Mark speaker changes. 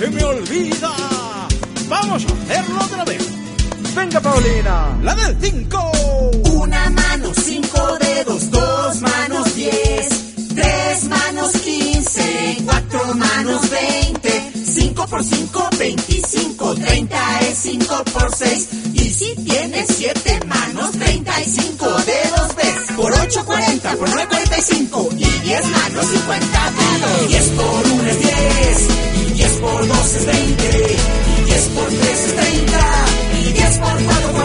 Speaker 1: se me olvida. Vamos a hacerlo otra vez. Venga, Paulina. La del 5.
Speaker 2: Una mano, 5 dedos, 2 manos, 10, 3 manos, 15, 4 manos, 20, 5 por 5, 25, 30 es 5 por 6. Y si tienes 7 manos, 35 dedos ves. Por 8, 40, por 9, 45. Y 10 manos, 50 dedos. 10 por 1 es 10. Y 10 por 2 es 20. Y 10 por 3 es 30. Y 10 por 4,